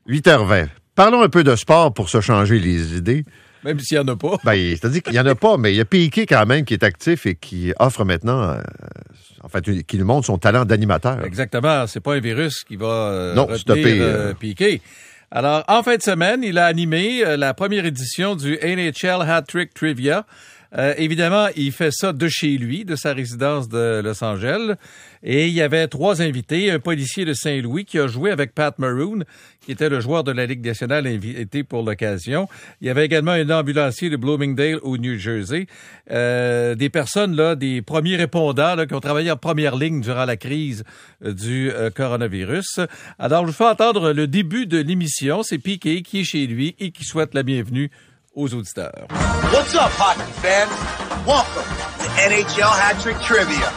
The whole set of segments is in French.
8h20. Parlons un peu de sport pour se changer les idées. Même s'il n'y en a pas. C'est-à-dire qu'il n'y en a pas, mais il y a Piqué quand même qui est actif et qui offre maintenant, qui nous montre son talent d'animateur. Exactement. C'est pas un virus qui va stopper Piqué. Alors, en fin de semaine, il a animé la première édition du NHL Hat-Trick Trivia. Évidemment, il fait ça de chez lui, de sa résidence de Los Angeles. Et il y avait 3 invités. Un policier de Saint-Louis qui a joué avec Pat Maroon, qui était le joueur de la Ligue nationale invité pour l'occasion. Il y avait également un ambulancier de Bloomingdale au New Jersey. Des personnes, là, des premiers répondants là, qui ont travaillé en première ligne durant la crise du coronavirus. Alors, je vous fais entendre le début de l'émission. C'est Piqué qui est chez lui et qui souhaite la bienvenue aux auditeurs. What's up, hockey fans? Welcome to NHL Hat-Trick Trivia.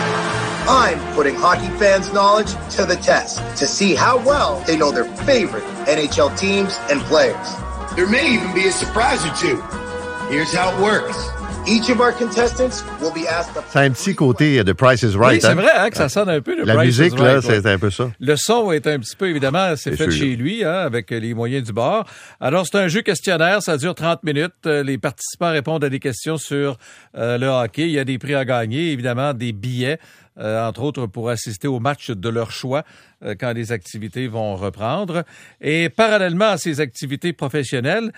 I'm putting hockey fans' knowledge to the test to see how well they know their favorite NHL teams and players. There may even be a surprise or two. Here's how it works. Each of our contestants will be asked... C'est un petit côté de Price is Right. Oui, c'est vrai que ça sonne un peu de Price is Right. La musique, là, c'est un peu ça. Le son est un petit peu, évidemment, c'est fait chez lui, avec les moyens du bord. Alors, c'est un jeu questionnaire, ça dure 30 minutes. Les participants répondent à des questions sur le hockey. Il y a des prix à gagner, évidemment, des billets, entre autres pour assister au match de leur choix quand les activités vont reprendre. Et parallèlement à ces activités professionnelles,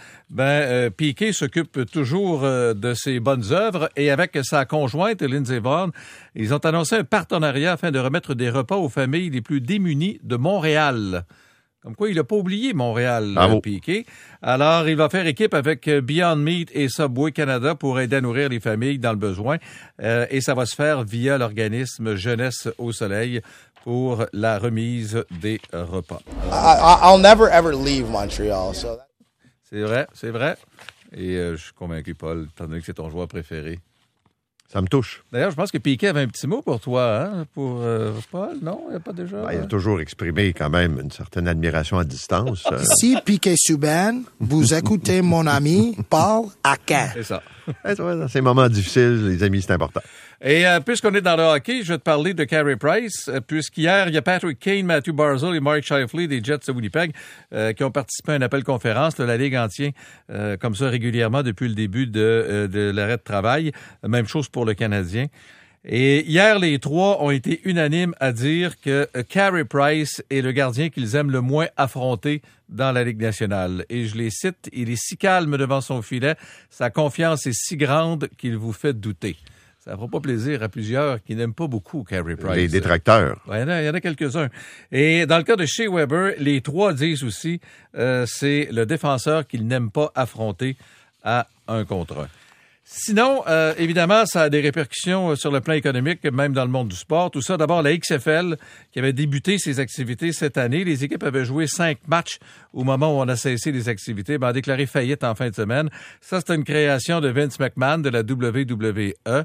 Piqué s'occupe toujours de ses bonnes œuvres et avec sa conjointe, Lindsey Vonn, ils ont annoncé un partenariat afin de remettre des repas aux familles les plus démunies de Montréal. Comme quoi, il n'a pas oublié Montréal, Piqué. Alors, il va faire équipe avec Beyond Meat et Subway Canada pour aider à nourrir les familles dans le besoin. Et ça va se faire via l'organisme Jeunesse au Soleil pour la remise des repas. I'll never ever leave Montreal. So... C'est vrai. Et je suis convaincu, Paul, étant donné que c'est ton joueur préféré. Ça me touche. D'ailleurs, je pense que Piqué avait un petit mot pour toi, hein? Pour Paul, non? Il n'y a pas déjà... il a toujours exprimé quand même une certaine admiration à distance. Ici, Piqué Subban, vous écoutez mon ami Paul Arcand. C'est ça. Dans ces moments difficiles, les amis, c'est important. Et puisqu'on est dans le hockey, je vais te parler de Carey Price, puisqu'hier, il y a Patrick Kane, Matthew Barzal et Mark Scheifele des Jets de Winnipeg qui ont participé à un appel conférence. La Ligue en tient comme ça régulièrement depuis le début de l'arrêt de travail. Même chose pour le Canadien. Et hier, les 3 ont été unanimes à dire que Carey Price est le gardien qu'ils aiment le moins affronter dans la Ligue nationale. Et je les cite, il est si calme devant son filet, sa confiance est si grande qu'il vous fait douter. Ça ne fera pas plaisir à plusieurs qui n'aiment pas beaucoup Carey Price. Les détracteurs. Il y en a quelques-uns. Et dans le cas de Shea Weber, les 3 disent aussi c'est le défenseur qu'ils n'aiment pas affronter à 1 contre 1. Sinon, évidemment, ça a des répercussions sur le plan économique, même dans le monde du sport. Tout ça, d'abord, la XFL, qui avait débuté ses activités cette année. Les équipes avaient joué 5 matchs au moment où on a cessé les activités, a déclaré faillite en fin de semaine. Ça, c'est une création de Vince McMahon de la WWE.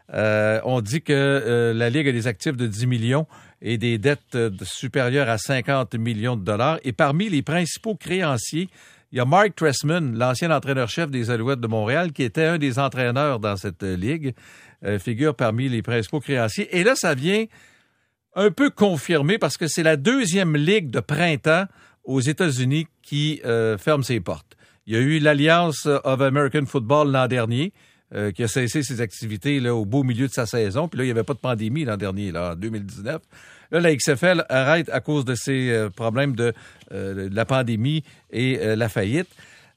On dit que la Ligue a des actifs de 10 millions et des dettes supérieures à 50 millions de dollars. Et parmi les principaux créanciers, il y a Mark Trestman, l'ancien entraîneur-chef des Alouettes de Montréal, qui était un des entraîneurs dans cette ligue, figure parmi les principaux créanciers. Et là, ça vient un peu confirmer parce que c'est la 2e ligue de printemps aux États-Unis qui ferme ses portes. Il y a eu l'Alliance of American Football l'an dernier, qui a cessé ses activités là, au beau milieu de sa saison. Puis là, il n'y avait pas de pandémie l'an dernier, là, en 2019. Là, la XFL arrête à cause de ces problèmes de la pandémie et la faillite.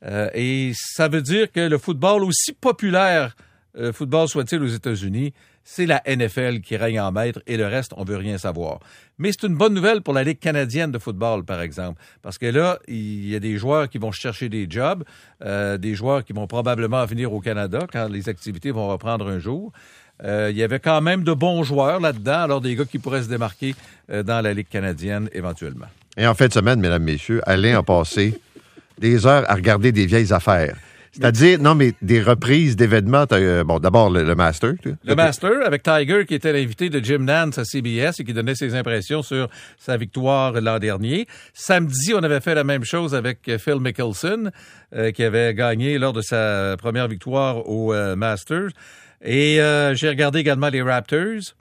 Et ça veut dire que le football, aussi populaire football soit-il aux États-Unis, c'est la NFL qui règne en maître et le reste, on veut rien savoir. Mais c'est une bonne nouvelle pour la Ligue canadienne de football, par exemple. Parce que là, il y a des joueurs qui vont chercher des jobs, des joueurs qui vont probablement venir au Canada quand les activités vont reprendre un jour. Il y avait quand même de bons joueurs là-dedans, alors des gars qui pourraient se démarquer dans la Ligue canadienne éventuellement. Et en fin de semaine, mesdames, messieurs, Alain a passé des heures à regarder des vieilles affaires. C'est-à-dire, non, mais des reprises d'événements. D'abord, le Master. Le Master, avec Tiger, qui était l'invité de Jim Nantz à CBS et qui donnait ses impressions sur sa victoire l'an dernier. Samedi, on avait fait la même chose avec Phil Mickelson, qui avait gagné lors de sa première victoire au Masters. Et j'ai regardé également les Raptors,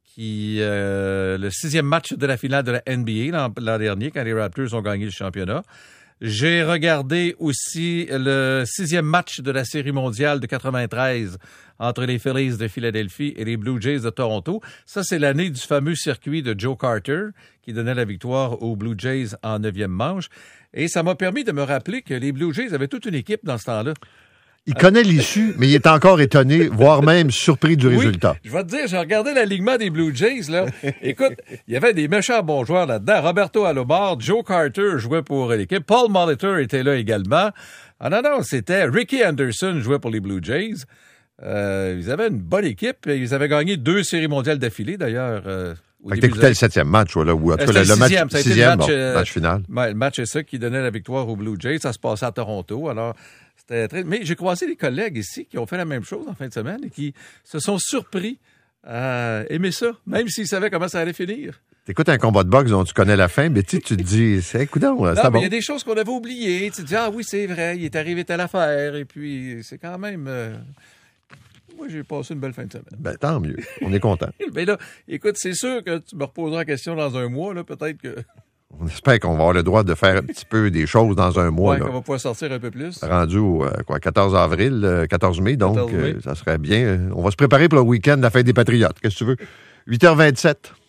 le 6e match de la finale de la NBA l'an dernier, quand les Raptors ont gagné le championnat. J'ai regardé aussi le 6e match de la Série mondiale de 93 entre les Phillies de Philadelphie et les Blue Jays de Toronto. Ça, c'est l'année du fameux circuit de Joe Carter qui donnait la victoire aux Blue Jays en 9e manche. Et ça m'a permis de me rappeler que les Blue Jays avaient toute une équipe dans ce temps-là. Il connaît l'issue, mais il est encore étonné, voire même surpris du résultat. Je vais te dire, j'ai regardé l'alignement des Blue Jays, là. Écoute, il y avait des méchants bons joueurs là-dedans. Roberto Alomar, Joe Carter jouait pour l'équipe. Paul Molitor était là également. Ah non, c'était Ricky Anderson jouait pour les Blue Jays. Ils avaient une bonne équipe. Ils avaient gagné 2 séries mondiales d'affilée, d'ailleurs. Fait que t'écoutais le 7e match, là, ou en tout cas le match 6e, match final. Le match, c'est ça qui donnait la victoire aux Blue Jays. Ça se passait à Toronto. Alors, mais j'ai croisé des collègues ici qui ont fait la même chose en fin de semaine et qui se sont surpris à aimer ça, même s'ils savaient comment ça allait finir. T'écoutes un combat de boxe dont tu connais la fin, mais tu te dis, c'est coudonc, c'est bon. Il y a des choses qu'on avait oubliées. Tu te dis, ah oui, c'est vrai, il est arrivé telle affaire. Et puis, c'est quand même... Moi, j'ai passé une belle fin de semaine. Ben, tant mieux. On est content. Mais là, écoute, c'est sûr que tu me reposeras la question dans un mois, là, peut-être que... On espère qu'on va avoir le droit de faire un petit peu des choses dans un mois. Oui, qu'on va pouvoir sortir un peu plus. Rendu au 14 avril, 14 mai, donc 14 mai. Ça serait bien. On va se préparer pour le week-end de la fête des Patriotes. Qu'est-ce que tu veux? 8h27.